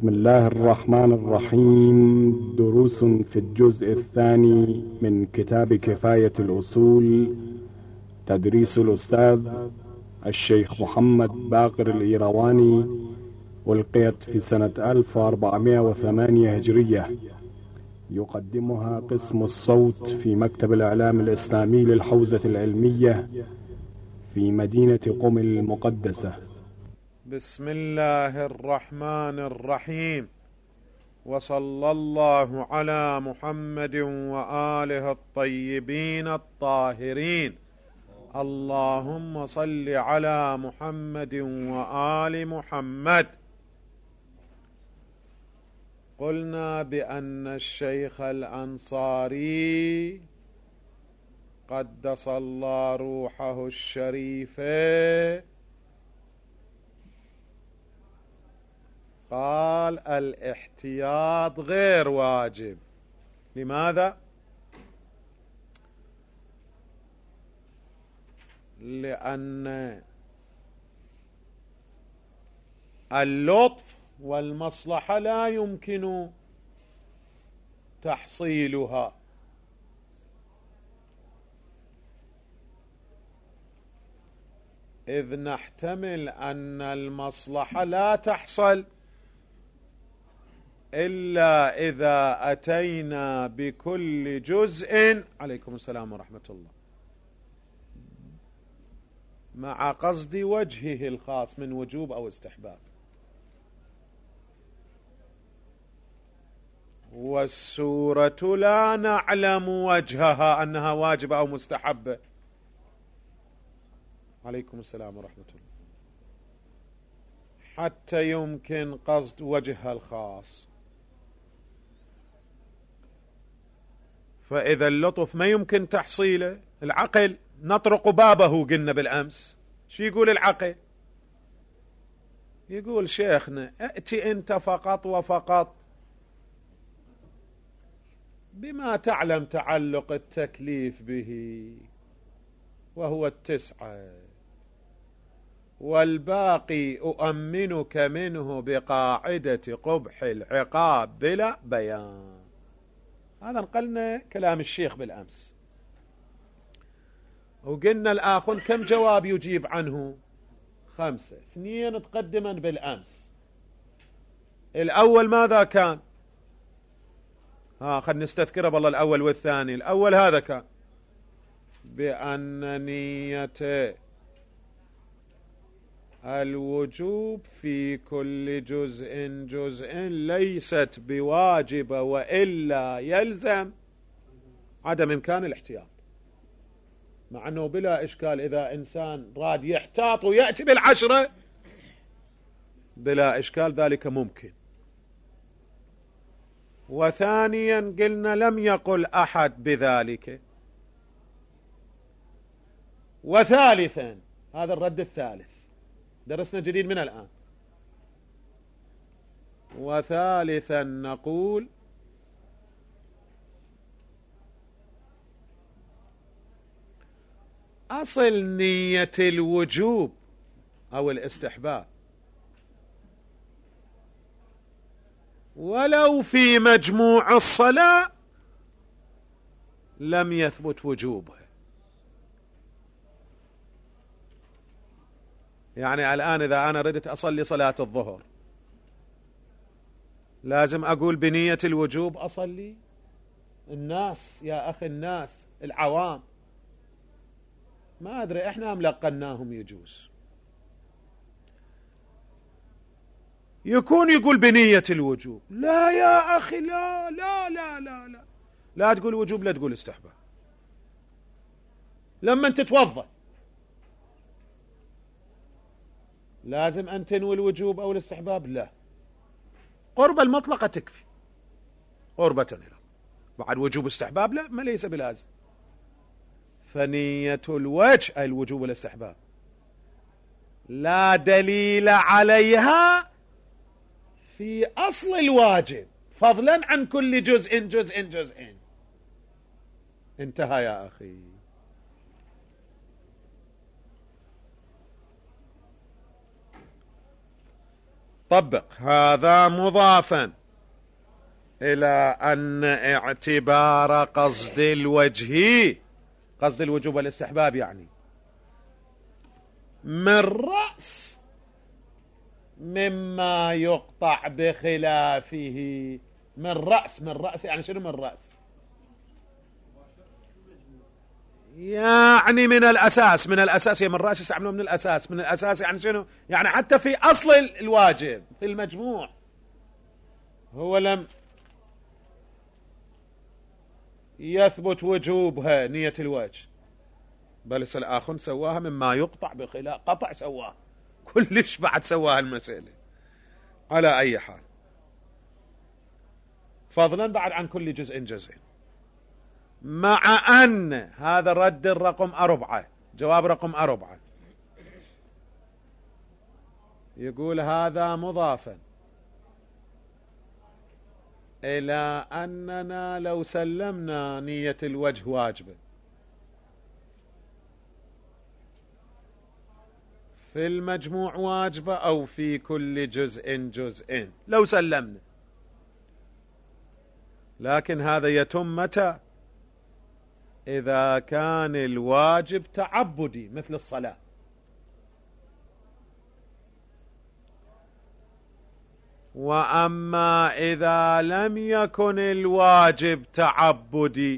بسم الله الرحمن الرحيم. دروس في الجزء الثاني من كتاب كفاية الأصول، تدريس الأستاذ الشيخ محمد باقر الإيرواني، ألقيت في سنة 1408 هجرية. يقدمها قسم الصوت في مكتب الإعلام الإسلامي للحوزة العلمية في مدينة قم المقدسة. بسم الله الرحمن الرحيم، وصلى الله على محمد وآله الطيبين الطاهرين. اللهم صل على محمد وآل محمد. قلنا بأن الشيخ الأنصاري قدس الله روحه الشريفة قال الاحتياط غير واجب. لماذا؟ لأن اللطف والمصلحة لا يمكن تحصيلها، إذ نحتمل أن المصلحة لا تحصل إلا إذا أتينا بكل جزء، عليكم السلام ورحمة الله، مع قصد وجهه الخاص من وجوب أو استحباب. والسورة لا نعلم وجهها أنها واجبة أو مستحبة. عليكم السلام ورحمة الله. حتى يمكن قصد وجهها الخاص. فإذا اللطف ما يمكن تحصيله، العقل نطرق بابه قلنا بالأمس. شو يقول العقل؟ يقول شيخنا ائتي أنت فقط وفقط بما تعلم تعلق التكليف به، وهو 9، والباقي أؤمنك منه بقاعدة قبح العقاب بلا بيان. هذا نقلنا كلام الشيخ بالأمس، وقلنا الآخر كم جواب يجيب عنه؟ 5. 2 تقدما بالأمس. الأول ماذا كان؟ خلنا نستذكره بالله. الأول والثاني. الأول هذا كان بأن نية الوجوب في كل جزء ليست بواجبة، وإلا يلزم عدم إمكان الاحتياط. مع أنه بلا إشكال إذا إنسان راد يحتاط ويأتي بال10 بلا إشكال ذلك ممكن. وثانيا قلنا لم يقل أحد بذلك. وثالثا، هذا الرد الثالث، درسنا جديد من الآن. وثالثا نقول أصل نية الوجوب أو الاستحباب ولو في مجموع الصلاة لم يثبت وجوبها. يعني الآن إذا أنا ردت أصلي صلاة الظهر لازم أقول بنية الوجوب أصلي؟ الناس يا أخي، الناس العوام ما أدري، إحنا ملقناهم يجوز يكون يقول بنية الوجوب. لا يا أخي، لا لا لا لا لا، لا تقول وجوب لا تقول استحباب. لما تتوضأ لازم أن تنوي الوجوب أو الاستحباب؟ لا، قرب المطلقة تكفي، قربة إلى بعد وجوب استحباب لا، ما ليس بلازم. فنية الوجه الوجوب والاستحباب لا دليل عليها في أصل الواجب، فضلا عن كل جزء. انتهى يا أخي. طبق هذا مضافا إلى أن اعتبار قصد الوجه، قصد الوجوب والاستحباب يعني، من رأس مما يقطع بخلافه. من رأس يعني شنو من رأس؟ يعني من الأساس. من الأساس من رأس يستعملون من الأساس. من الأساس يعني شنو؟ يعني حتى في أصل الواجب في المجموع هو لم يثبت وجوبها نية الوجه، بل الآخر سواها مما يقطع بخلاف قطع، سواها كلش بعد سواها المسألة. على أي حال، فضلا بعد عن كل جزء، مع أن هذا رد الرقم 4، جواب رقم 4 يقول هذا مضافا إلى أننا لو سلمنا نية الوجه واجبة في المجموع واجبة أو في كل جزء لو سلمنا، لكن هذا يتم متى؟ إذا كان الواجب تعبدي مثل الصلاة. وأما إذا لم يكن الواجب تعبدي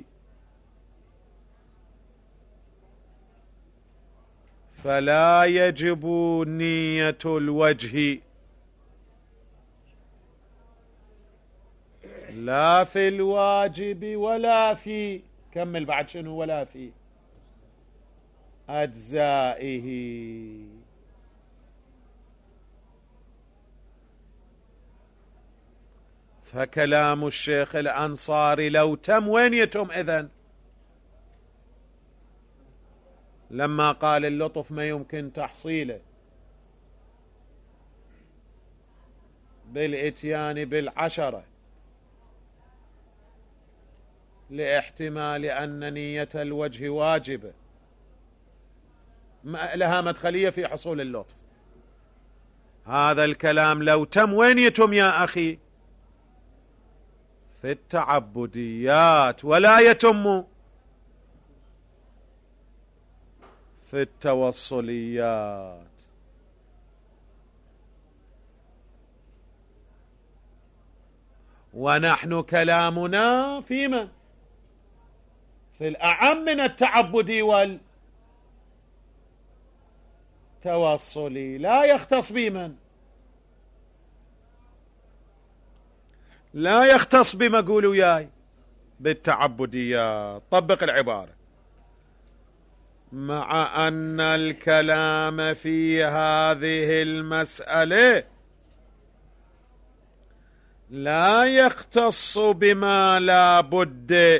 فلا يجب نية الوجه لا في الواجب ولا في، كمل بعد شنو، ولا في أجزائه. فكلام الشيخ الأنصاري لو تم، وين يتم إذن؟ لما قال اللطف ما يمكن تحصيله بالإتيان بالعشرة لاحتمال أن نية الوجه واجبة، لها مدخلية في حصول اللطف. هذا الكلام لو تم، وين يتم يا أخي؟ في التعبديات، ولا يتم في التوصليات. ونحن كلامنا في من؟ في الأعم من التعبدي والتوصلي، لا يختص بمن؟ لا يختص بما قولوا وياي بالتعبديات. طبق العبارة: مع أن الكلام في هذه المسألة لا يختص بما لا بد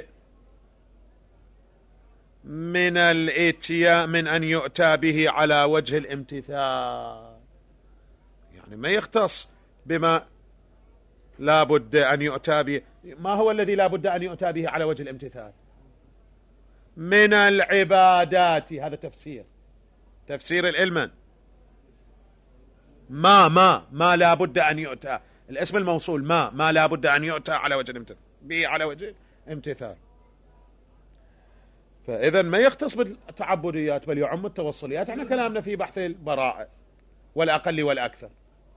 من الاتيان من أن يؤتى به على وجه الامتثال. يعني ما يختص بما لا بد أن يؤتى به. ما هو الذي لا بد أن يؤتى به على وجه الامتثال؟ من العبادات. هذا تفسير العلم. ما لا بد أن يؤتى، الاسم الموصول ما لا بد أن يؤتى على وجه الامتثال به، على وجه الامتثال. فإذا ما يختص بالتعبديات بل يعم التوصليات. احنا كلامنا في بحث البراءة والأقل والأكثر.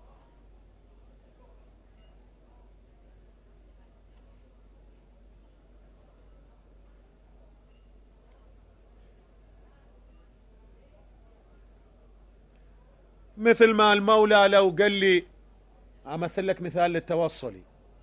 مثل ما المولى لو قال لي، أمثل لك مثال للتوصلي،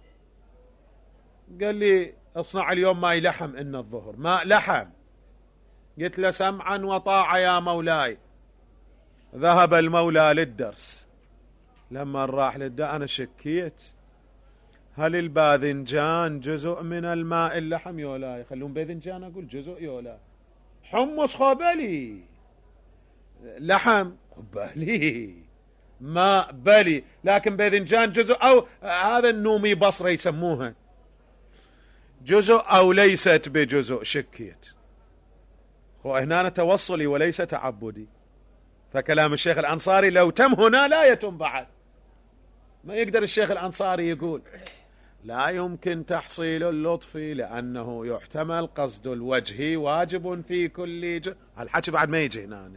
قال لي اصنع اليوم ماي لحم إن الظهر، ماء لحم، قلت له سمعا وطاعة يا مولاي. ذهب المولى للدرس، لما راح للدرس أنا شكيت هل الباذنجان جزء من الماء اللحم يولا؟ يخلون باذنجان، أقول جزء يولا. حمص خبلي، لحم بلي، ماء بلي، لكن باذنجان جزء، أو هذا النومي بصرة يسموها جزء أو ليست بجزء. شكيت، وهنا توصلي وليس تعبدي. فكلام الشيخ الأنصاري لو تم هنا لا يتم بعد، ما يقدر الشيخ الأنصاري يقول لا يمكن تحصيل اللطف لأنه يحتمل قصد الوجه واجب في كل هالحكي بعد ما يجي هنا.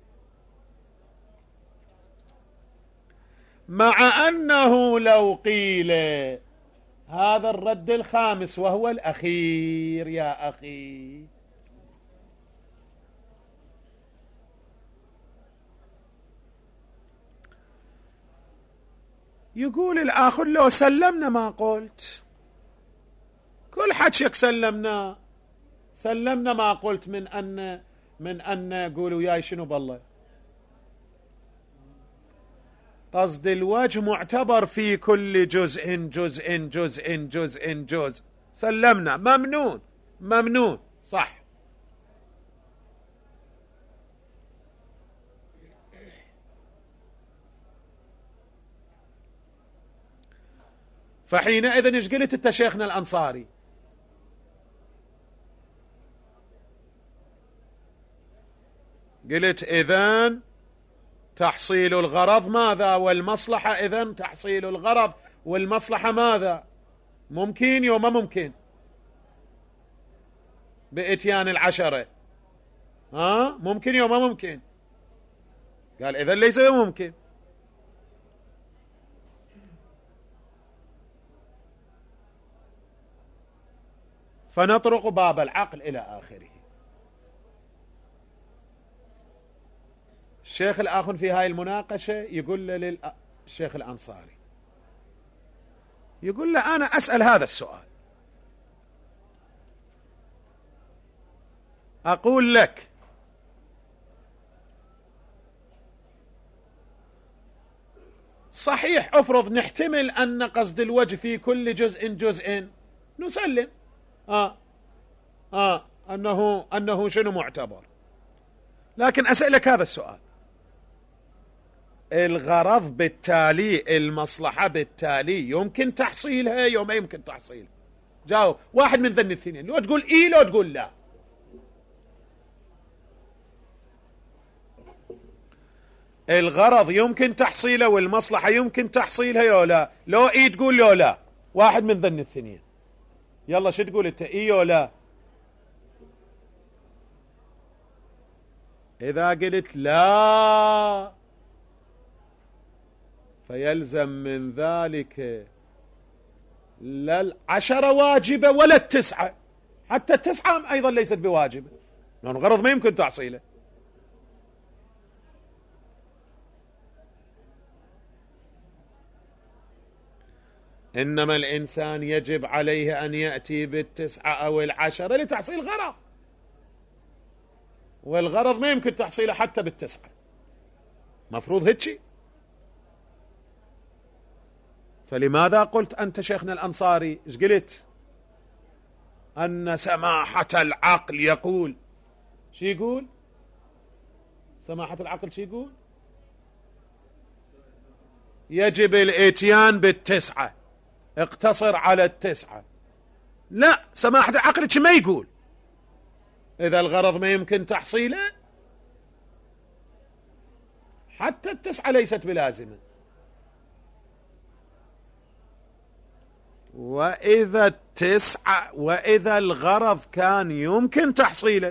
مع أنه لو قيل هذا الرد الخامس وهو الأخير يا أخي، يقول الآخر لو سلمنا ما قلت، كل حكيك سلمنا ما قلت من أن قولوا ياي شنو بالله قصد الوجه معتبر في كل جزء سلمنا، ممنون صح. فحينئذ ايش قلت انت شيخنا الأنصاري؟ قلت إذن تحصيل الغرض ماذا والمصلحة، إذن تحصيل الغرض والمصلحة ماذا؟ ممكن يوم ما ممكن بإتيان العشرة، ممكن يوم ما ممكن. قال إذن ليس ممكن. فنطرق باب العقل إلى آخره. الشيخ الآخر في هاي المناقشة يقول للشيخ الأنصاري، يقول له أنا أسأل هذا السؤال، أقول لك صحيح أفرض نحتمل أن قصد الوجه في كل جزء نسلم أنه شنو معتبر، لكن أسألك هذا السؤال، الغرض بالتالي المصلحة بالتالي يمكن تحصيلها يوم ما يمكن تحصيلها؟ جاوب واحد من ذن الاثنين، لو تقول إيه لو تقول لا. الغرض يمكن تحصيله والمصلحة يمكن تحصيلها لو لا، لو إيه تقول لو لا، واحد من ذن الاثنين. يلا شو تقول انت، إيه ولا لا؟ إذا قلت لا فيلزم من ذلك لا العشرة واجبة ولا التسعة، حتى التسعة أيضا ليست بواجبة لأن غرض ما يمكن تحصيله. إنما الإنسان يجب عليه أن يأتي بالتسعة أو العشرة لتحصيل غرض، والغرض ما يمكن تحصيله حتى بالتسعة، مفروض هيك. فلماذا قلت أنت شيخنا الأنصاري إيش قلت؟ أن سماحة العقل يقول، شو يقول سماحة العقل؟ شو يقول؟ يجب الاتيان بالتسعة، اقتصر على التسعة. لا، سماحة العقل ما يقول إذا الغرض ما يمكن تحصيله حتى التسعة ليست بلازمة. وإذا الغرض كان يمكن تحصيله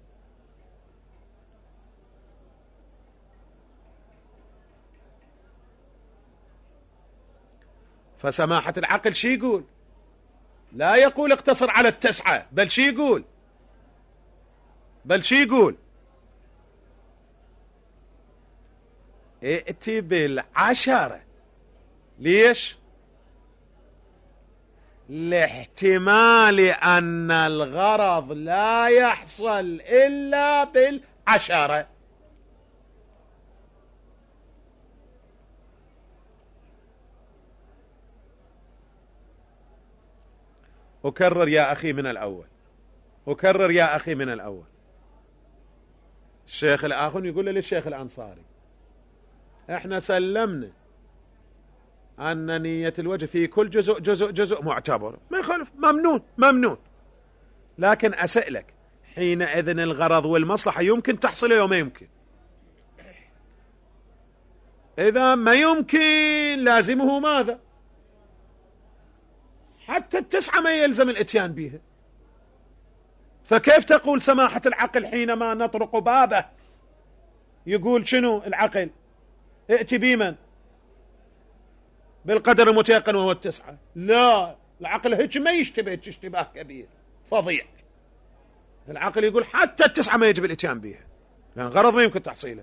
فسماحة العقل شي يقول؟ لا يقول اقتصر على التسعة، بل شي يقول؟ ائتي بالعشرة. ليش؟ لاحتمال أن الغرض لا يحصل إلا بالعشرة. أكرر يا أخي من الأول، الشيخ الآخر يقول للشيخ الأنصاري احنا سلمنا أن نية الوجه في كل جزء معتبر، ما يخالف، ممنون، لكن أسألك حينئذ الغرض والمصلحة يمكن تحصل يوم ما يمكن؟ إذا ما يمكن لازمه ماذا؟ حتى التسعة ما يلزم الاتيان بها. فكيف تقول سماحة العقل حينما نطرق بابه يقول شنو العقل؟ ائتي بمن؟ بالقدر المتيقن وهو التسعة. لا، العقل هيك ما يشتبه اشتباه كبير فظيع. العقل يقول حتى التسعة ما يجب الاتيان بها، لأن غرض ما يمكن تحصيله.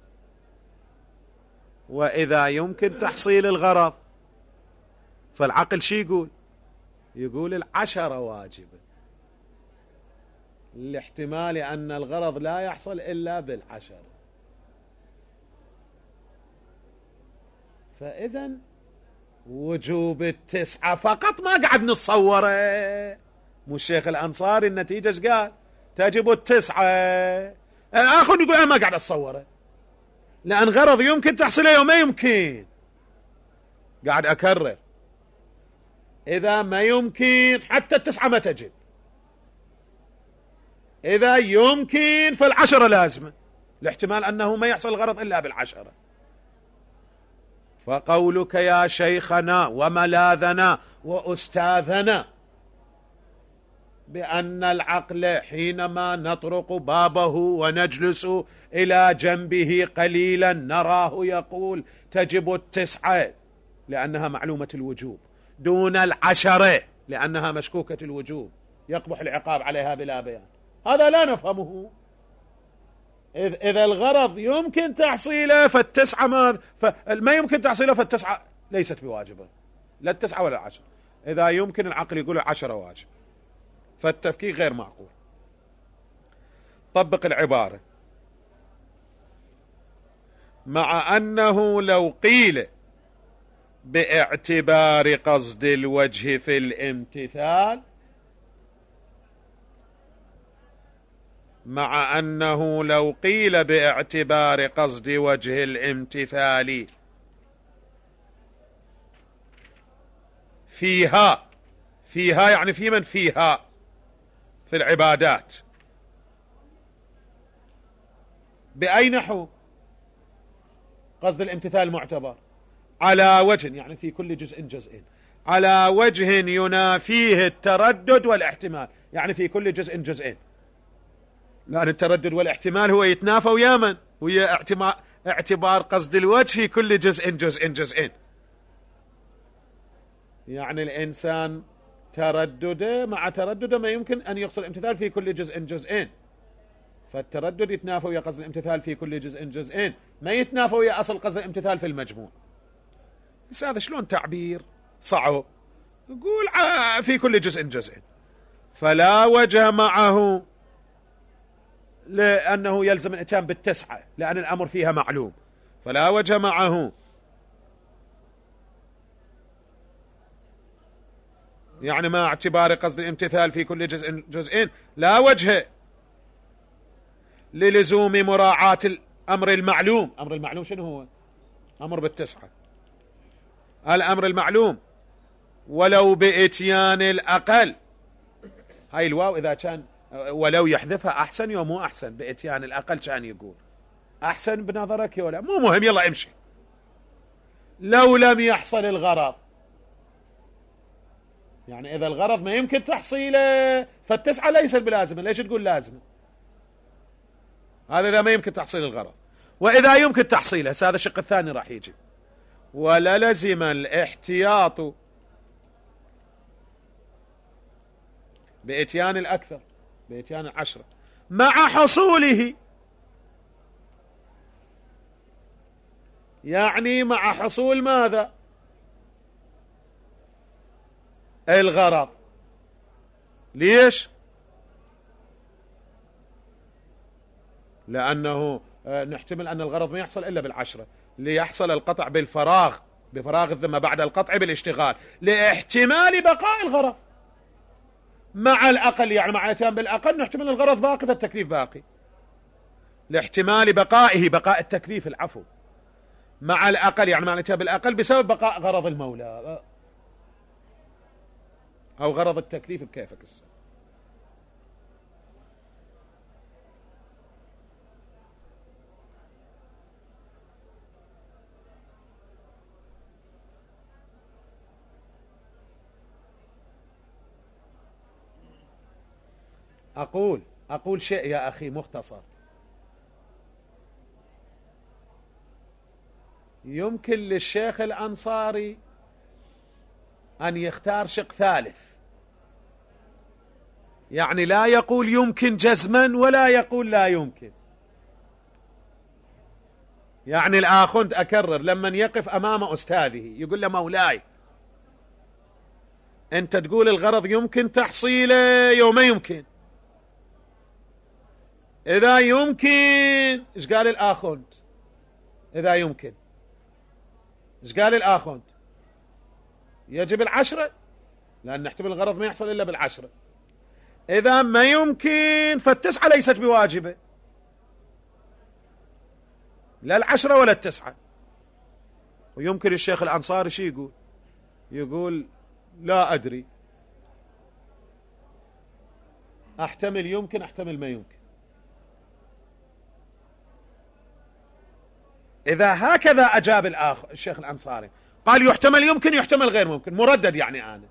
وإذا يمكن تحصيل الغرض فالعقل شي يقول؟ يقول 10 واجبة، لاحتمال أن الغرض لا يحصل إلا 10. فإذا وجوب 9 فقط ما قاعد نتصوره. مو الشيخ الأنصاري النتيجة ايش قال؟ تجب 9. الآخر يقول أنا ما قاعد أتصوره، لأن غرض يمكن تحصيله وما يمكن. قاعد أكرر، إذا ما يمكن حتى 9 ما تجب، إذا يمكن فال10 لازمة، لاحتمال أنه ما يحصل الغرض إلا 10. فقولك يا شيخنا وملاذنا وأستاذنا بأن العقل حينما نطرق بابه ونجلس إلى جنبه قليلا نراه يقول تجب 9 لأنها معلومة الوجوب، دون 10 لأنها مشكوكة الوجوب، يقبح العقاب عليها بلا بيان. هذا لا نفهمه. إذا الغرض يمكن تحصيله فالتسعة ما يمكن تحصيله فالتسعة ليست بواجبة، لا 9 ولا 10. إذا يمكن العقل يقول 10 واجب، فالتفكيك غير معقول. طبق العبارة. مع أنه لو قيل باعتبار قصد الوجه في الامتثال، مع أنه لو قيل باعتبار قصد وجه الامتثال فيها يعني في من فيها في العبادات، بأي نحو قصد الامتثال معتبر؟ على وجه يعني في كل جزء، على وجه ينافيه التردد والاحتمال، يعني في كل جزء، لأن التردد والاحتمال هو يتنافى ويا من؟ ويا اعتبار قصد الوجه في كل جزء. يعني الإنسان تردده مع تردده ما يمكن أن يقصد الامتثال في كل جزء، فالتردد يتنافى ويا قصد الامتثال في كل جزء، ما يتنافى ويا أصل قصد الامتثال في المجموع. بس هذا شلون تعبير صعب؟ يقول في كل جزء، فلا وجه معه لأنه يلزم الاتيان بال9 لأن الأمر فيها معلوم، فلا وجه معه يعني مع اعتبار قصد الامتثال في كل جزء لا وجه للزوم مراعاة الأمر المعلوم. أمر المعلوم شنو هو؟ أمر بال9، الأمر المعلوم ولو بإتيان الأقل. هاي الواو إذا كان ولو يحذفها أحسن يو مو أحسن، بإتيان الأقل كان يقول أحسن بنظرك ولا مو مهم، يلا امشي. لو لم يحصل الغرض، يعني إذا الغرض ما يمكن تحصيله فال9 ليست بلازمة. ليش تقول لازمة؟ هذا إذا ما يمكن تحصيل الغرض. وإذا يمكن تحصيله هذا الشق الثاني راح يجي، وللزم الاحتياط بإتيان الأكثر، بإتيان 10 مع حصوله، يعني مع حصول ماذا؟ الغرض. ليش؟ لأنه نحتمل أن الغرض ما يحصل إلا بال10، ليحصل القطع بالفراغ، بفراغ الذمة بعد القطع بالاشتغال، لاحتمال بقاء الغرض مع الأقل، يعني مع الاتيان بالأقل نحتمل الغرض باقي فالتكليف باقي، لاحتمال بقائه، بقاء التكليف العفو، مع الأقل يعني مع الاتيان بالأقل بسبب بقاء غرض المولى أو غرض التكليف بكيفك السنة. أقول شيء يا أخي مختصر. يمكن للشيخ الأنصاري أن يختار شق ثالث، يعني لا يقول يمكن جزما ولا يقول لا يمكن. يعني الآخوند أكرر لما يقف أمام أستاذه يقول له مولاي أنت تقول الغرض يمكن تحصيله يوم ما يمكن، إذا يمكن إيش قال الآخوند؟ إذا يمكن إيش قال الآخوند؟ يجب 10، لأن نحتمل الغرض ما يحصل إلا 10. إذا ما يمكن ف9 ليست بواجبة، لا 10 ولا 9. ويمكن الشيخ الأنصاري شي يقول لا أدري، أحتمل يمكن أحتمل ما يمكن. إذا هكذا أجاب الشيخ الأنصاري قال يحتمل يمكن يحتمل غير ممكن، مردد يعني أنا،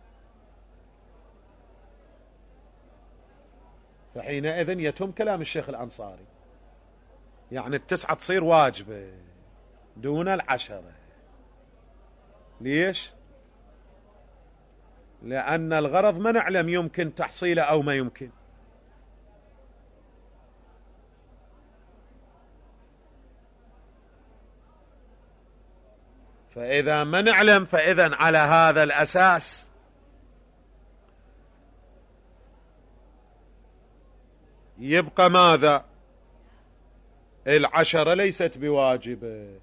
فحينئذ يتم كلام الشيخ الأنصاري، يعني 9 تصير واجبة دون 10. ليش؟ لأن الغرض ما نعلم يمكن تحصيله أو ما يمكن. فإذا ما نعلم فإذا على هذا الأساس يبقى ماذا؟ 10 ليست بواجبة،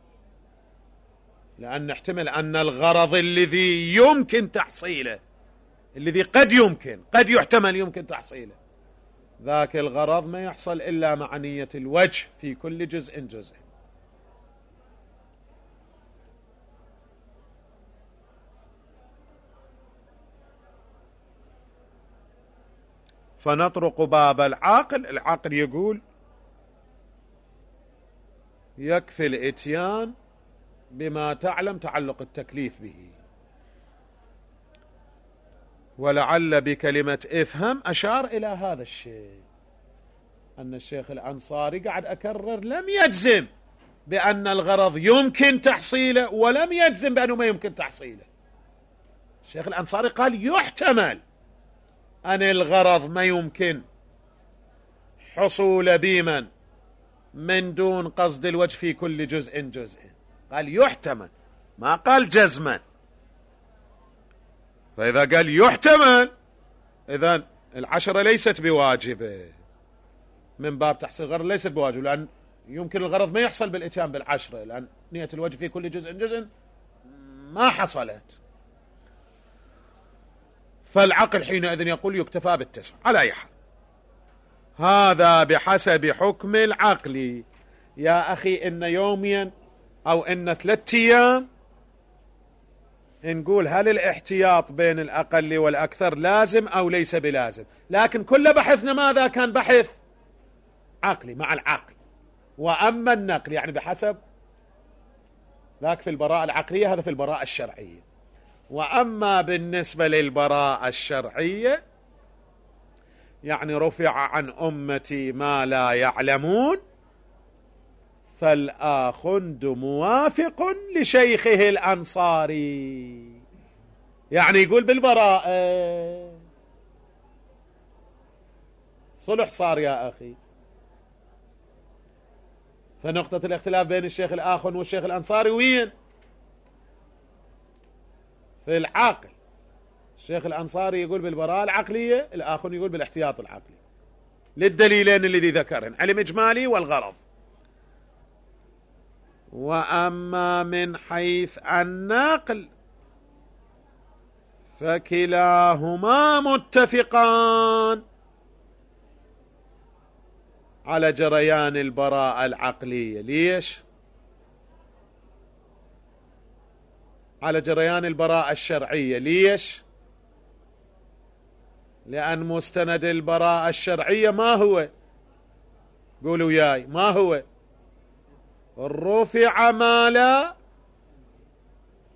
لأن نحتمل أن الغرض الذي يمكن تحصيله، الذي قد يحتمل يمكن تحصيله، ذاك الغرض ما يحصل إلا مع نية الوجه في كل جزء. فنطرق باب العقل. العقل يقول يكفي الإتيان بما تعلم تعلق التكليف به. ولعل بكلمة افهم أشار إلى هذا الشيء، أن الشيخ الأنصاري قاعد أكرر لم يجزم بأن الغرض يمكن تحصيله ولم يجزم بأنه ما يمكن تحصيله. الشيخ الأنصاري قال يحتمل أن الغرض ما يمكن حصول بمن من دون قصد الوجه في كل جزء. قال يحتمل، ما قال جزما. فإذا قال يحتمل إذن 10 ليست بواجبة، من باب تحصيل الغرض ليست بواجبة، لأن يمكن الغرض ما يحصل بالإتيان 10، لأن نية الوجه في كل جزء ما حصلت. فالعقل حينئذ يقول يكتفى 9 على أي حال. هذا بحسب حكم العقل. يا أخي إن يوميا أو إن 3 أيام نقول هل الاحتياط بين الأقل والأكثر لازم أو ليس بلازم، لكن كل بحثنا ماذا كان؟ بحث عقلي مع العقل. وأما النقل يعني بحسب ذاك في البراءة العقلية، هذا في البراءة الشرعية. وأما بالنسبة للبراءة الشرعية يعني رفع عن أمتي ما لا يعلمون، فالآخند موافق لشيخه الأنصاري، يعني يقول بالبراءة. صلح صار يا أخي. فنقطة الاختلاف بين الشيخ الآخن والشيخ الأنصاري وين؟ في العقل. الشيخ الأنصاري يقول بالبراءة العقلية، الآخن يقول بالاحتياط العقلي، للدليلين الذي ذكرهن، علم إجمالي والغرض. وأما من حيث النقل فكلاهما متفقان على جريان البراءة العقلية. ليش؟ على جريان البراءة الشرعية. ليش؟ لأن مستند البراءة الشرعية ما هو؟ قولوا وياي، ما هو؟ رفع ما لا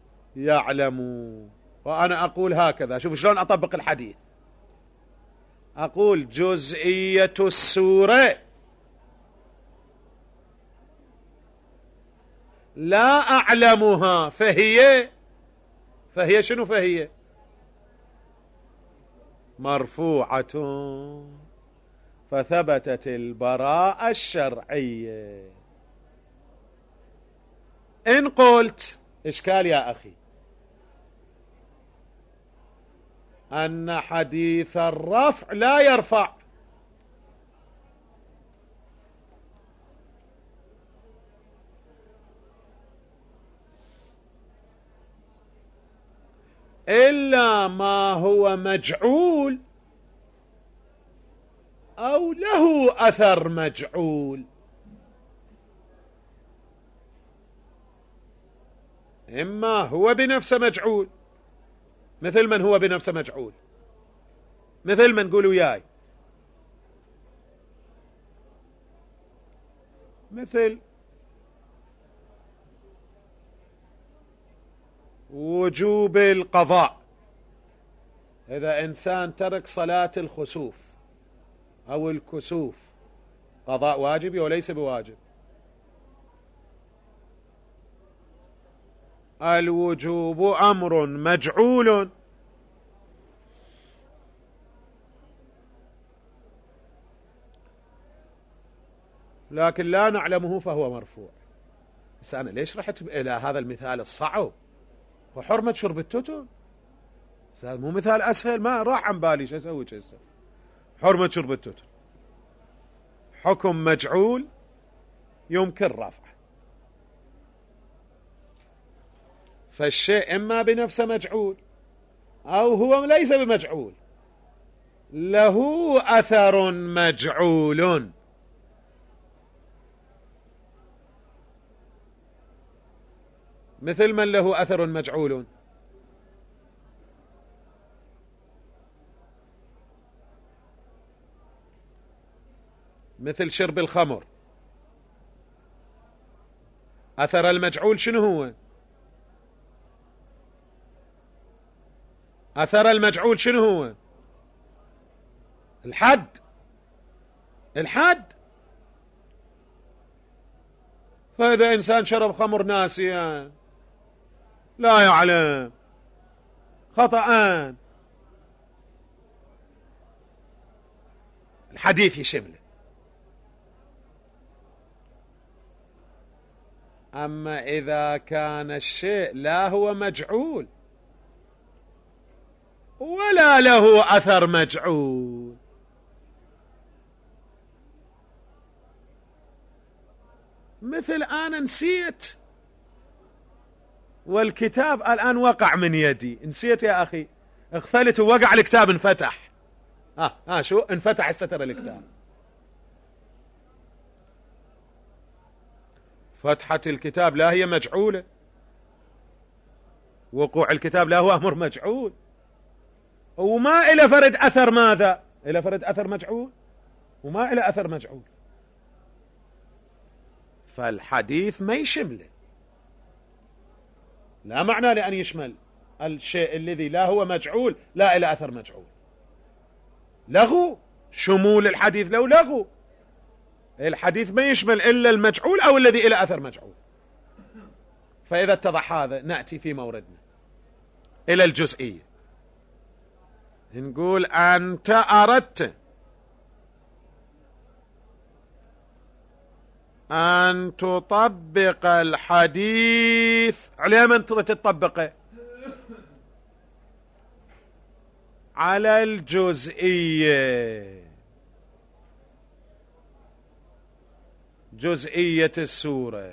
يعلمون. وأنا أقول هكذا، شوف شلون أطبق الحديث. أقول جزئية السورة لا أعلمها، فهي شنو؟ فهي مرفوعة، فثبتت البراءة الشرعية. إن قلت إشكال يا أخي أن حديث الرفع لا يرفع، إلا ما هو مجعول أو له أثر مجعول. إما هو بنفسه مجعول، مثل من هو بنفسه مجعول؟ مثل من قولوا وياي، مثل وجوب القضاء. إذا إنسان ترك صلاة الخسوف أو الكسوف، قضاء واجب وليس بواجب؟ الوجوب أمر مجعول، لكن لا نعلمه فهو مرفوع. بس أنا ليش رحت إلى هذا المثال الصعب وحرمة شرب التتر؟ هذا مو مثال أسهل، ما راح عن بالي شو أسوي هسه. حرمة شرب التتر حكم مجعول يمكن رفعه، فالشيء إما بنفسه مجعول أو هو ليس بمجعول، له أثر مجعول. مثل من له أثر مجعول؟ مثل شرب الخمر، أثر المجعول شنو هو؟ أثر المجعول شنو هو؟ الحد. فإذا إنسان شرب خمر ناسيا لا يعلم خطأ، الحديث يشمله. أما إذا كان الشيء لا هو مجعول ولا له أثر مجعول، مثل أنا نسيت والكتاب الآن وقع من يدي، نسيت يا أخي، اغفلت ووقع الكتاب انفتح، شو انفتح الستر الكتاب، فتحة الكتاب لا هي مجعولة، وقوع الكتاب لا هو أمر مجعول، وما إلى فرد أثر ماذا؟ إلى فرد أثر مجعول وما إلى أثر مجعول، فالحديث ما يشمله، لا معنى لأن يشمل الشيء الذي لا هو مجعول لا إلى أثر مجعول، لغو، شمول الحديث لو لغو، الحديث ما يشمل إلا المجعول أو الذي إلى أثر مجعول. فإذا اتضح هذا نأتي في موردنا إلى الجزئية، نقول أنت أردت أن تطبق الحديث على من تريد تطبقه؟ على الجزئية، جزئية السورة،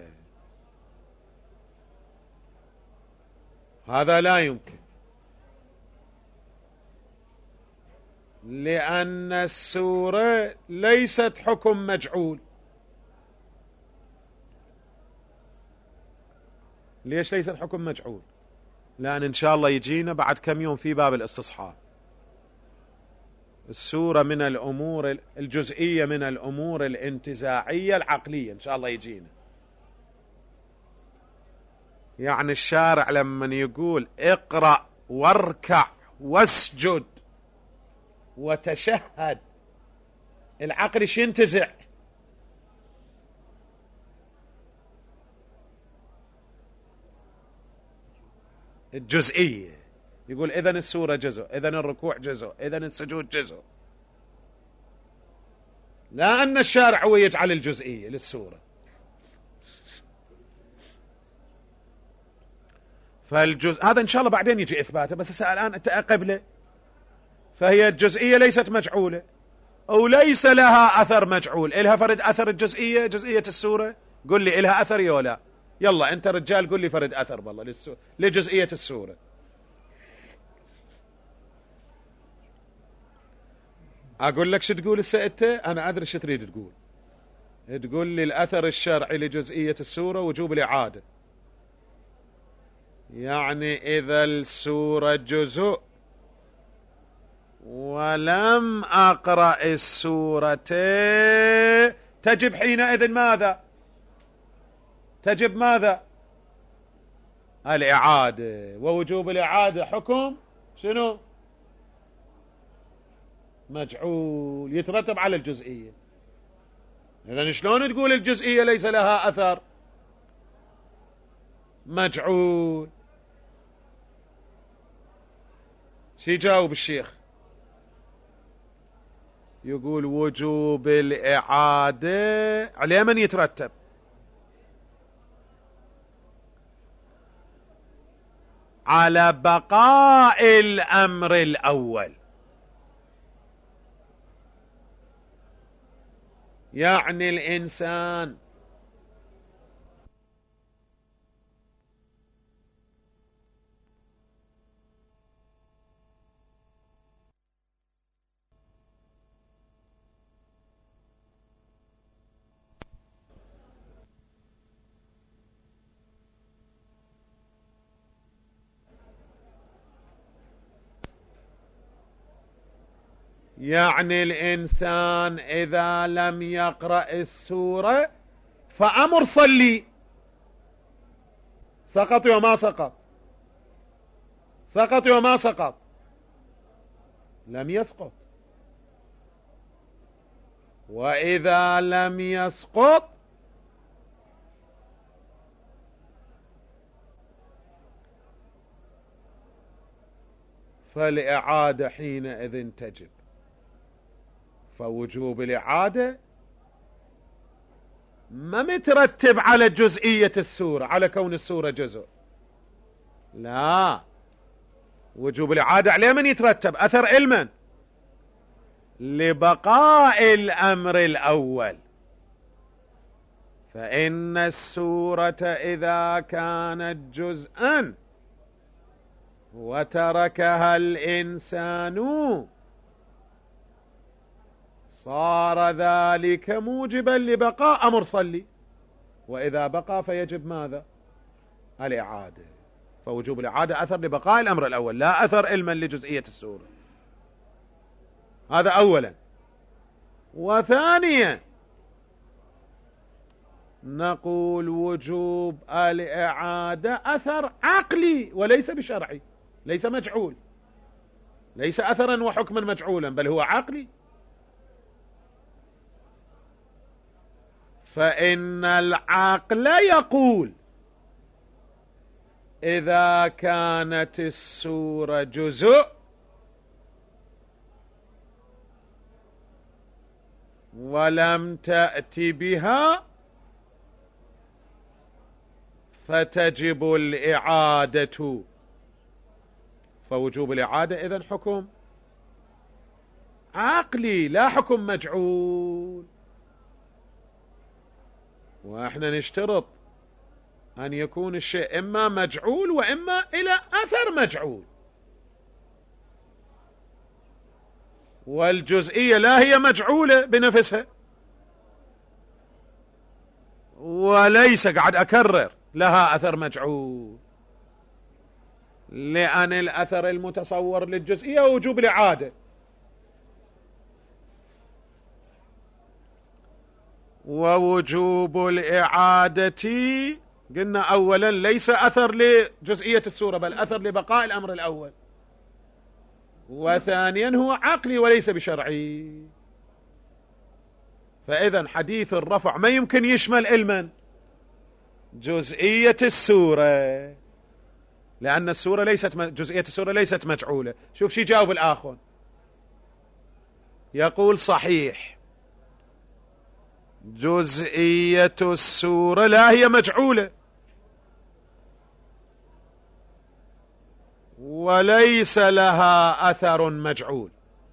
هذا لا يمكن، لأن السورة ليست حكم مجعول. ليش ليست حكم مجعول؟ لأن إن شاء الله يجينا بعد كم يوم في باب الاستصحاب، السورة من الأمور الجزئية، من الأمور الانتزاعية العقلية، إن شاء الله يجينا. يعني الشارع لما يقول اقرأ واركع واسجد وتشهد، العقل ايش ينتزع؟ الجزئية. يقول إذن السورة جزء، إذن الركوع جزء، إذن السجود جزء، لا أن الشارع هو يجعل الجزئية للسورة. فالجزء هذا إن شاء الله بعدين يجي إثباته، بس الآن أنت قبله. فهي الجزئية ليست مجعولة أو ليس لها أثر مجعول. إلها فرد أثر الجزئية، جزئية السورة؟ قل لي إلها أثر يا ولا؟ يلا أنت رجال قل لي فرد أثر بالله لجزئية السورة. أقول لك شو تقول أنت؟ أنا أدري شو تريد تقول. تقول لي الأثر الشرعي لجزئية السورة وجوب الإعادة، يعني إذا السورة جزء ولم أقرأ السورة تجب حينئذ ماذا؟ تجب ماذا؟ الإعادة. ووجوب الإعادة حكم شنو؟ مجعول، يترتب على الجزئية. إذن شلون تقول الجزئية ليس لها أثر؟ مجعول. شي يجاوب الشيخ؟ يقول وجوب الإعادة على من يترتب؟ على بقاء الأمر الأول. يعني الإنسان إذا لم يقرأ السورة فأمر صلي، سقط وما سقط؟ سقط وما سقط؟ لم يسقط. وإذا لم يسقط فالإعادة حينئذ تجب. فوجوب الإعادة ما مترتب على جزئية السورة، على كون السورة جزء، لا، وجوب الإعادة عليه من يترتب؟ أثر علما لبقاء الأمر الأول. فإن السورة إذا كانت جزءا وتركها الإنسان صار ذلك موجبا لبقاء أمر صلي، وإذا بقى فيجب ماذا؟ الإعادة. فوجوب الإعادة أثر لبقاء الأمر الأول، لا أثر علما لجزئية السورة. هذا أولا. وثانيا نقول وجوب الإعادة أثر عقلي وليس بشرعي، ليس مجعول، ليس أثرا وحكما مجعولا، بل هو عقلي. فإن العقل يقول إذا كانت السورة جزء ولم تأتي بها فتجب الإعادة. فوجوب الإعادة إذن حكم عقلي لا حكم مجعول. وإحنا نشترط أن يكون الشيء إما مجعول وإما إلى أثر مجعول. والجزئية لا هي مجعولة بنفسها، وليس قاعد أكرر لها أثر مجعول، لأن الأثر المتصور للجزئية وجوب الإعادة. ووجوب الإعادة قلنا أولا ليس أثر لجزئية السورة، بل أثر لبقاء الأمر الأول. وثانيا هو عقلي وليس بشرعي. فإذا حديث الرفع ما يمكن يشمل علما جزئية السورة، لأن السورة جزئية السورة ليست مجعولة. شوف شي جاوب الآخر، يقول صحيح جزئية السورة لا هي مجعولة وليس لها أثر مجعول،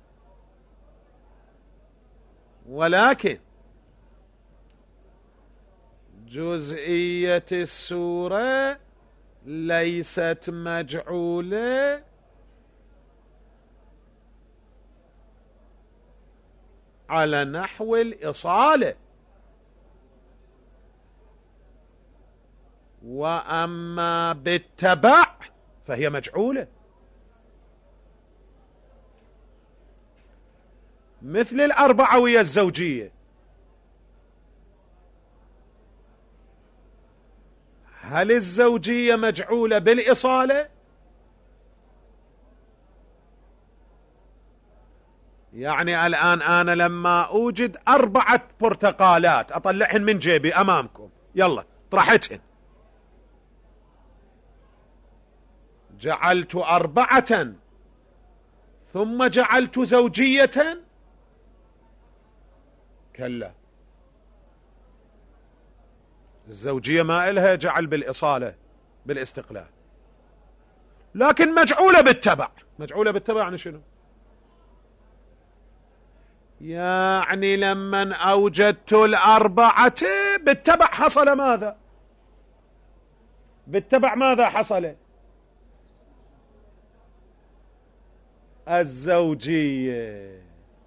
ولكن جزئية السورة ليست مجعولة على نحو الإصالة، وأما بالتبع فهي مجعولة، مثل الأربعوية الزوجية. هل الزوجية مجعولة بالإصالة؟ يعني الآن أنا لما أوجد 4 برتقالات أطلعهن من جيبي أمامكم، يلا طرحتهن، جعلت 4 ثم جعلت زوجية؟ كلا، الزوجية ما إلها جعل بالإصالة بالاستقلال، لكن مجعولة بالتبع. مجعولة بالتبع يعني شنو؟ يعني لما أوجدت 4 بالتبع حصل ماذا؟ بالتبع ماذا حصل؟ الزوجية.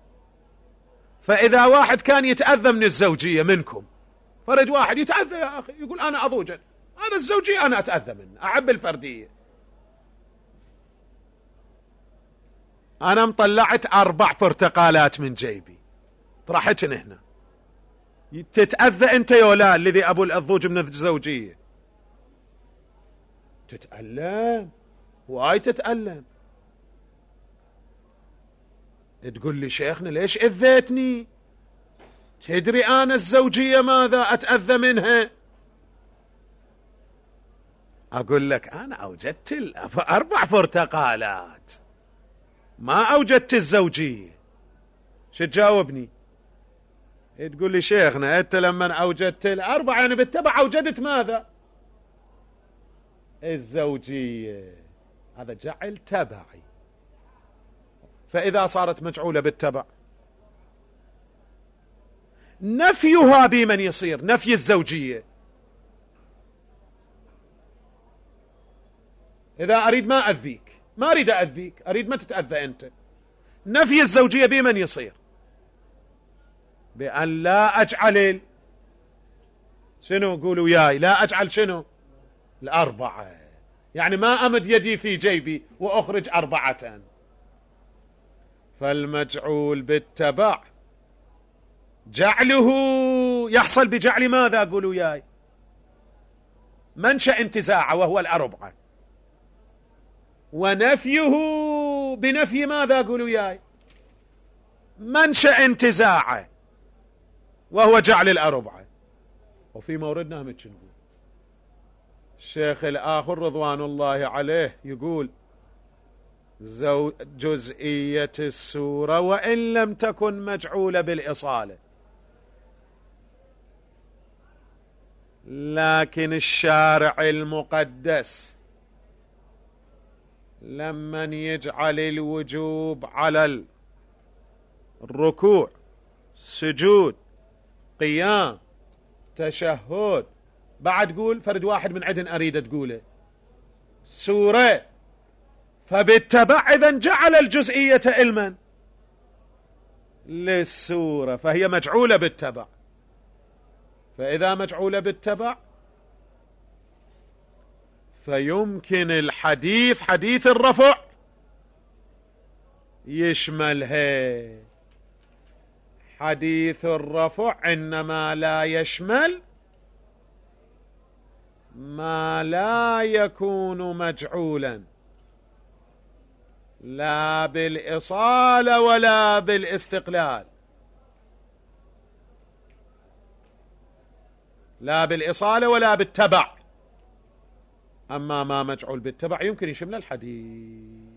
فإذا واحد كان يتأذى من الزوجية منكم، فرد واحد يتأذى يا أخي، يقول أنا أضوجن، هذا الزوجية أنا أتأذى منه، أحب الفردية. أنا مطلعت 4 برتقالات من جيبي، طرحتن هنا، تتأذى أنت يا ولا الذي أبو الضوج من الزوجية؟ تتألم، واي تتألم. تقول لي شيخنا ليش أذيتني؟ تدري أنا الزوجية ماذا أتأذى منها؟ أقول لك أنا أوجدت 4 برتقالات، ما أوجدت الزوجية. شو تجاوبني؟ تقول لي شيخنا أنت لما أوجدت 4 يعني بالتبع أوجدت ماذا؟ الزوجية. هذا جعل تبعي. فإذا صارت مجعولة بالتبع نفيها بمن يصير؟ نفي الزوجية. إذا أريد ما أذيك، ما أريد أذيك، أريد ما تتأذى أنت، نفي الزوجية بمن يصير؟ بأن لا أجعل شنو؟ قولوا وياي، لا أجعل شنو؟ 4، يعني ما أمد يدي في جيبي وأخرج 4. فالمجعول بالتبع جعله يحصل بجعل ماذا؟ قولوا وياي، منشأ انتزاعه وهو 4، ونفيه بنفي ماذا؟ قولوا وياي، منشأ انتزاعه وهو جعل 4. وفي موردنا هم نقول الشيخ الآخر رضوان الله عليه يقول جزئية السورة وإن لم تكن مجعولة بالإصالة، لكن الشارع المقدس لمن يجعل الوجوب على الركوع، سجود، قيام، تشهد، بعد قول فرد واحد من عدن أريد تقوله سورة، فبالتبع إذن جعل الجزئية علما للسورة، فهي مجعولة بالتبع. فإذا مجعولة بالتبع فيمكن الحديث حديث الرفع يشملها. حديث الرفع إنما لا يشمل ما لا يكون مجعولا، لا بالإصالة ولا بالاستقلال، لا بالإصالة ولا بالتبع. أما ما مجعول بالتبع يمكن يشمل الحديث.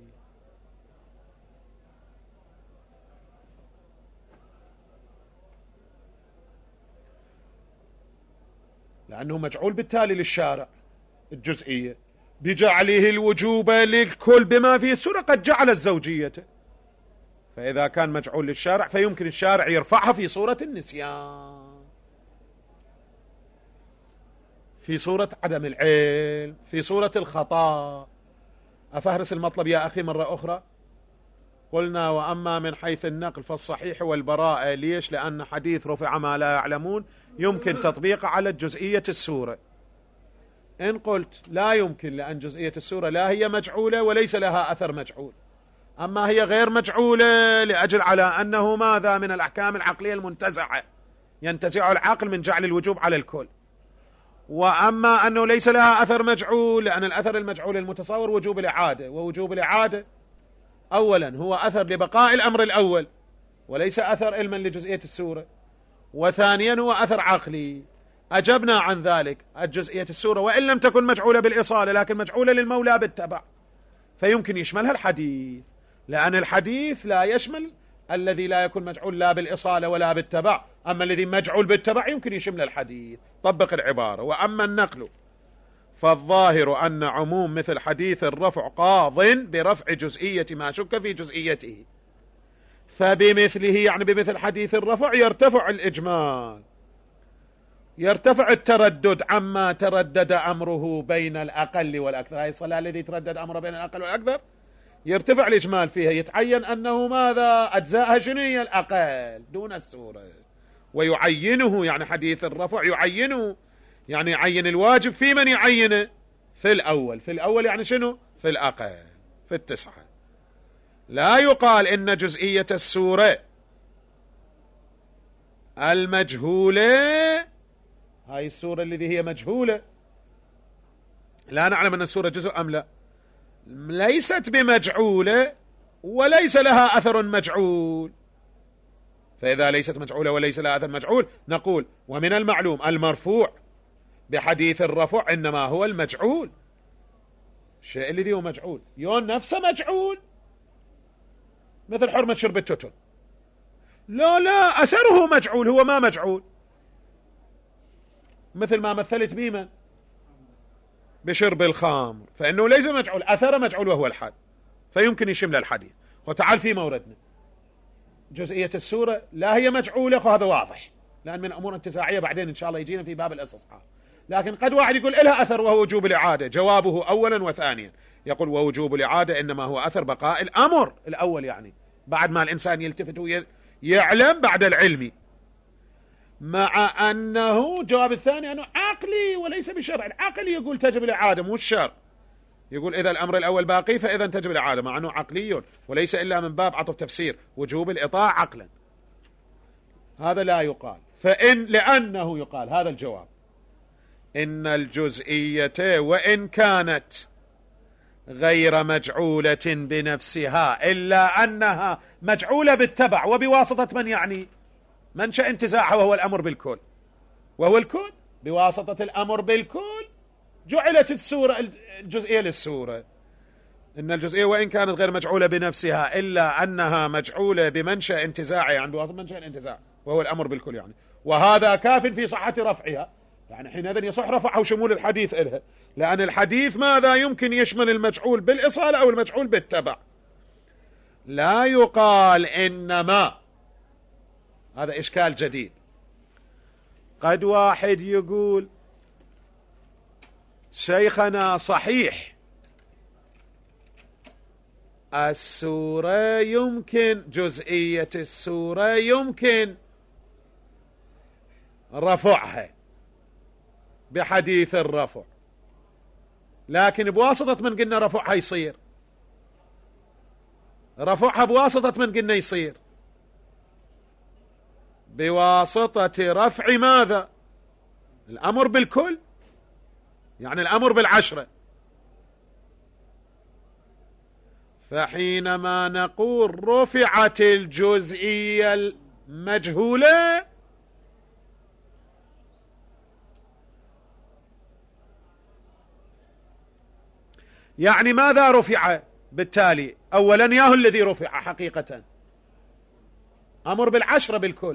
لأنه مجعول بالتالي للشارع الجزئية بجعله الوجوب للكل بما فيه السورة قد جعل الزوجية، فإذا كان مجعول للشارع فيمكن الشارع يرفعها في صورة النسيان، في صورة عدم العلم، في صورة الخطأ. أفهرس المطلب يا أخي مرة أخرى. قلنا وأما من حيث النقل فالصحيح والبراءة. ليش؟ لأن حديث رفع ما لا يعلمون يمكن تطبيقه على جزئية السورة. إن قلت لا يمكن لأن جزئية السورة لا هي مجعولة وليس لها أثر مجعول، أما هي غير مجعولة لأجل على أنه ماذا من الأحكام العقلية المنتزعة ينتزع العقل من جعل الوجوب على الكل. وأما أنه ليس لها أثر مجعول لأن الأثر المجعول المتصور وجوب الإعادة، ووجوب الإعادة أولا هو أثر لبقاء الأمر الأول وليس أثر علما لجزئية السورة، وثانيا هو أثر عقلي. أجبنا عن ذلك الجزئية السورة وإن لم تكن مجعولة بالإصالة لكن مجعولة للمولى بالتبع، فيمكن يشملها الحديث، لأن الحديث لا يشمل الذي لا يكون مجعول لا بالإصالة ولا بالتبع، أما الذي مجعول بالتبع يمكن يشمل الحديث. طبق العبارة. وأما النقل فالظاهر أن عموم مثل حديث الرفع قاض برفع جزئية ما شك في جزئيته، فبمثله يعني بمثل حديث الرفع يرتفع الإجمال، يرتفع التردد عما تردد أمره بين الأقل والأكثر. هذه الصلاة الذي تردد أمره بين الأقل والأكثر يرتفع الإجمال فيها، يتعين أنه ماذا أجزاءها شنو هي الأقل دون السورة، ويعينه يعني حديث الرفع يعينه يعني يعين الواجب في من يعينه في الأول، في الأول يعني شنو في الأقل في التسعة. لا يقال إن جزئية السورة المجهولة، هاي السورة التي هي مجهولة لا نعلم أن السورة جزء أم لا، ليست بمجعولة وليس لها أثر مجعول. فإذا ليست مجعولة وليس لها أثر مجعول نقول ومن المعلوم المرفوع بحديث الرفع إنما هو المجعول، الشيء الذي هو مجعول يون نفسه مجعول، مثل حرمة شرب التتر، لا أثره مجعول، هو ما مجعول، مثل ما مثلت بيمن بشرب الخمر فإنه ليس مجعول، أثر مجعول وهو الحد، فيمكن يشمل الحديث. وتعال في موردنا جزئية السورة لا هي مجعولة، وهذا واضح لأن من أمور انتزاعية بعدين إن شاء الله يجينا في باب الاستصحاب. لكن قد واحد يقول لها أثر وهو وجوب الإعادة، جوابه أولا وثانيا يقول ووجوب الإعادة إنما هو أثر بقاء الأمر الأول، يعني بعد ما الإنسان يلتفت ويعلم بعد العلم، مع أنه جواب الثاني أنه عقلي وليس بشرع. العقل يقول تجب الإعادة مو الشرع، يقول إذا الأمر الأول باقي فإذا تجب الإعادة، مع أنه عقلي وليس إلا من باب عطف تفسير وجوب الإطاعة عقلا. هذا لا يقال، لأنه يقال هذا الجواب إن الجزئية وإن كانت غير مجعولة بنفسها إلا أنها مجعولة بالتبع وبواسطة من يعني منشأ انتزاعها وهو الأمر بالكل، وهو الكل بواسطة الأمر بالكل جعلت السورة الجزئية للسورة. إن الجزئية وإن كانت غير مجعولة بنفسها إلا أنها مجعولة بمنشأ انتزاعها، يعني بواسطة منشأ الانتزاع وهو الأمر بالكل يعني، وهذا كاف في صحة رفعها، يعني حينئذ يصح رفعه وشمول الحديث إلها، لأن الحديث ماذا يمكن يشمل المجعول بالإصالة أو المجعول بالتبع. لا يقال إنما، هذا إشكال جديد. قد واحد يقول شيخنا صحيح السورة يمكن جزئية السورة يمكن رفعها بحديث الرفع، لكن بواسطة من قلنا رفعها يصير، رفعها بواسطة من قلنا يصير بواسطة رفع ماذا؟ الأمر بالكل، يعني الأمر بالعشرة. فحينما نقول رفعت الجزئية المجهولة يعني ماذا رفع؟ بالتالي أولا ياهو الذي رفع حقيقة، أمر بالعشرة بالكل.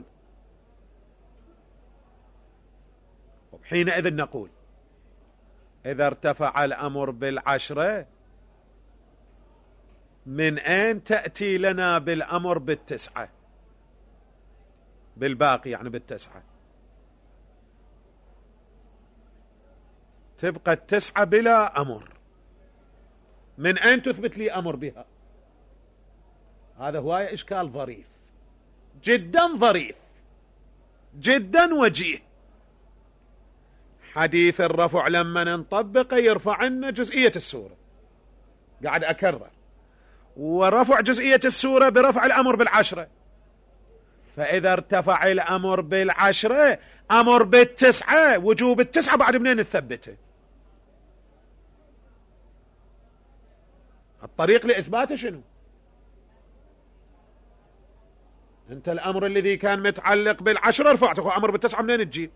حينئذ نقول إذا ارتفع الأمر بالعشرة من أين تأتي لنا بالأمر بالتسعة؟ بالباقي يعني بالتسعة، تبقى التسعة بلا أمر. من أين تثبت لي أمر بها؟ هذا هو إشكال ظريف جدا، ظريف جدا، وجيه. حديث الرفع لما نطبق يرفع عنا جزئية السورة، قاعد أكرر، ورفع جزئية السورة برفع الأمر بالعشرة. فإذا ارتفع الأمر بالعشرة أمر بالتسعة، وجوب التسعة بعد منين نثبته؟ الطريق لإثباته شنو؟ أنت الأمر الذي كان متعلق بالعشرة رفعته، أمر بالتسعة منين تجيب؟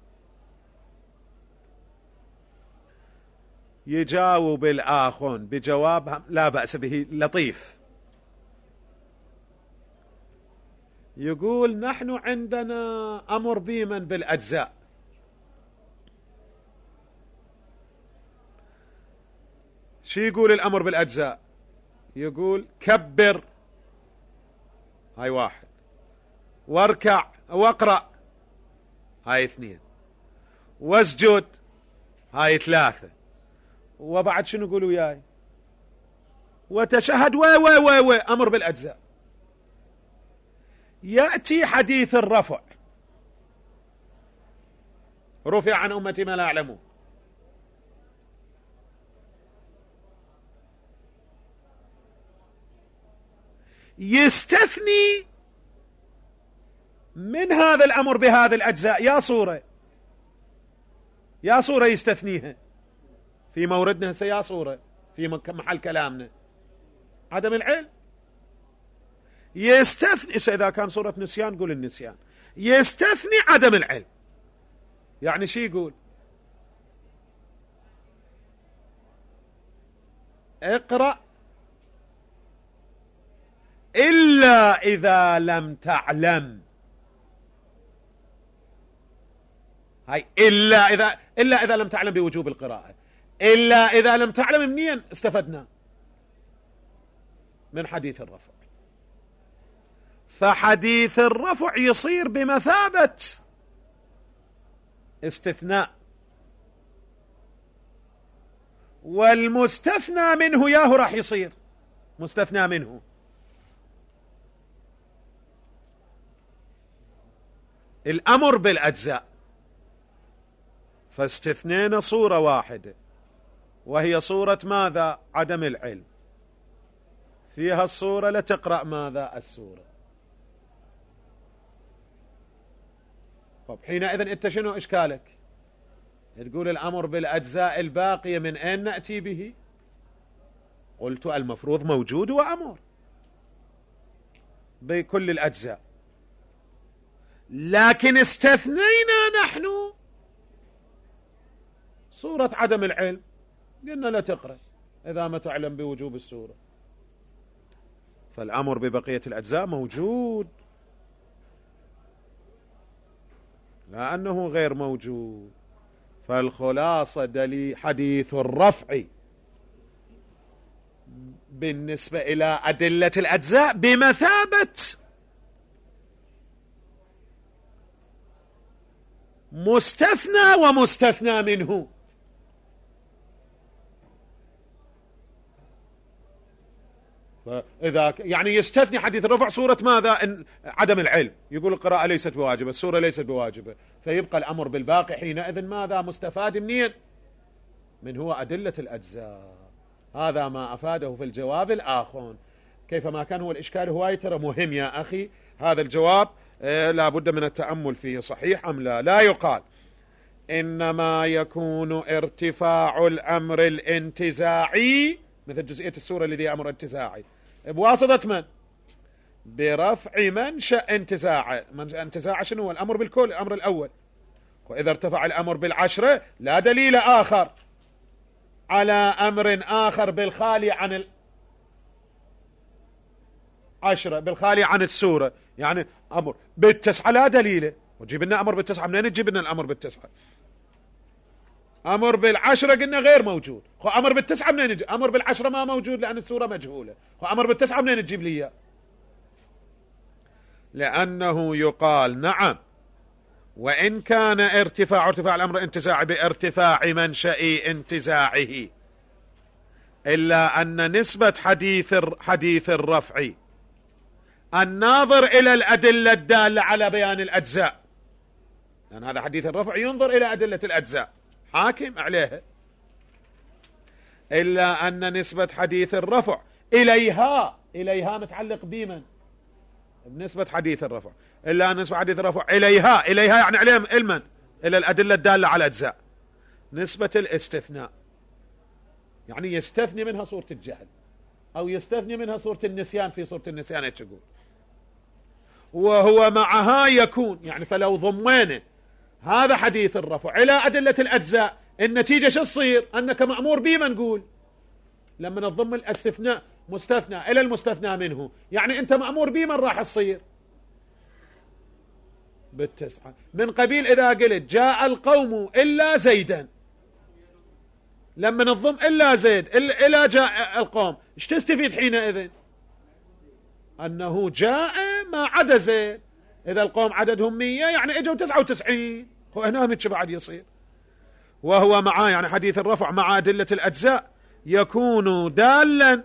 يجاوب الآخون بجواب لا بأس به لطيف، يقول نحن عندنا أمر بيمن بالأجزاء، شو يقول الأمر بالأجزاء؟ يقول كبر، هاي واحد، واركع واقرأ، هاي اثنين، واسجد، هاي ثلاثة، وبعد شنو يقول وياي؟ وتشهد و أمر بالأجزاء. يأتي حديث الرفع، رفع عن أمتي ما لا أعلمه، يستثني من هذا الأمر بهذه الأجزاء يا صورة يستثنيها في موردنا هسه، يا صورة في محل كلامنا عدم العلم. يستثني إذا كان صورة نسيان قول النسيان، يستثني عدم العلم. يعني شي يقول؟ اقرأ إلا إذا لم تعلم، هاي إلا إذا لم تعلم بوجوب القراءة، إلا إذا لم تعلم. منين استفدنا؟ من حديث الرفع. فحديث الرفع يصير بمثابة استثناء، والمستثنى منه ياهو راح يصير مستثنى منه. الأمر بالأجزاء، فاستثنينا صورة واحدة وهي صورة ماذا؟ عدم العلم. فيها الصورة لتقرأ ماذا؟ السورة. طب حينئذ انت شنو اشكالك؟ تقول الأمر بالأجزاء الباقية من أين نأتي به؟ قلت المفروض موجود وأمر بكل الأجزاء، لكن استثنينا نحن صورة عدم العلم، قلنا لا تقرأ إذا ما تعلم بوجوب السورة. فالأمر ببقية الأجزاء موجود، لأنه غير موجود. فالخلاصة دليل حديث الرفع بالنسبة إلى أدلة الأجزاء بمثابة مستثنى ومستثنى منه. فإذا يعني يستثني حديث الرفع صورة ماذا؟ عدم العلم، يقول القراءة ليست بواجبة، السورة ليست بواجبة، فيبقى الأمر بالباقي حينئذ ماذا مستفاد منين؟ من هو أدلة الأجزاء. هذا ما أفاده في الجواب الآخر. كيفما كان هو الإشكال هواي ترى مهم يا أخي، هذا الجواب لا بد من التأمل فيه، صحيح أم لا؟ لا يقال إنما يكون ارتفاع الأمر الانتزاعي مثل جزئية السورة الذي أمر انتزاعي، بواسطة من؟ برفع منشأ انتزاعه. منشأ انتزاعه شنو هو؟ الأمر بالكل، الأمر الأول. وإذا ارتفع الأمر بالعشرة لا دليل آخر على أمر آخر بالخالي عن العشرة، بالخالي عن السورة. يعني أمر بالتسعة لا دليل، وجيب لنا أمر بالتسعة، منين تجيب لنا الأمر بالتسعة؟ أمر بالعشرة قلنا غير موجود، أمر بالتسعة منين يجي؟ أمر بالعشرة ما موجود لأن السورة مجهولة، أمر بالتسعة منين تجيب لي؟ لأنه يقال نعم، وإن كان ارتفاع الأمر انتزاعي بارتفاع منشأ انتزاعه، إلا أن نسبة حديث الرفع الناظر إلى الأدلة الدالة على بيان الأجزاء، لأن هذا حديث الرفع ينظر إلى أدلة الأجزاء حاكم عليها، إلا أن نسبة حديث الرفع إليها متعلق بمن؟ بنسبة حديث الرفع، إلا أن نسبة حديث الرفع إليها يعني عليهم المن؟ إلى الأدلة الدالة على أجزاء. نسبة الاستثناء يعني يستثني منها صورة الجهل، أو يستثني منها صورة النسيان، في صورة النسيان ايش يقول؟ وهو معها يكون، يعني فلو ضمينا هذا حديث الرفع إلى أدلة الأجزاء، النتيجة شو تصير؟ أنك مأمور بما نقول لما نضم الاستثناء مستثنى إلى المستثنى منه، يعني أنت مأمور بمن راح تصير؟ بالتسعة. من قبيل إذا قلت جاء القوم إلا زيدا، لما نضم إلا زيد إلى جاء القوم، ايش تستفيد حينئذ؟ أنه جاء ما عدا زيد. إذا القوم عددهم 100 يعني اجوا 99، وهنا متش بعد يصير. وهو مع يعني حديث الرفع مع أدلة الأجزاء يكون دالا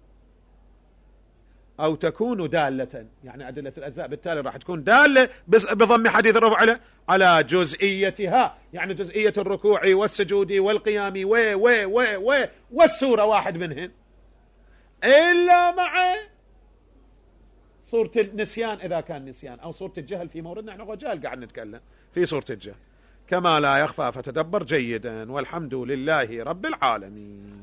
أو تكون دالة، يعني أدلة الأجزاء بالتالي راح تكون دالة بضم حديث الرفع على جزئيتها، يعني جزئية الركوع والسجود والقيام والسورة واحد منهن، إلا مع صورة النسيان إذا كان نسيان، أو صورة الجهل في موردنا، نحن جهل قاعد نتكلم في صورة الجهل كما لا يخفى، فتدبر جيدا. والحمد لله رب العالمين.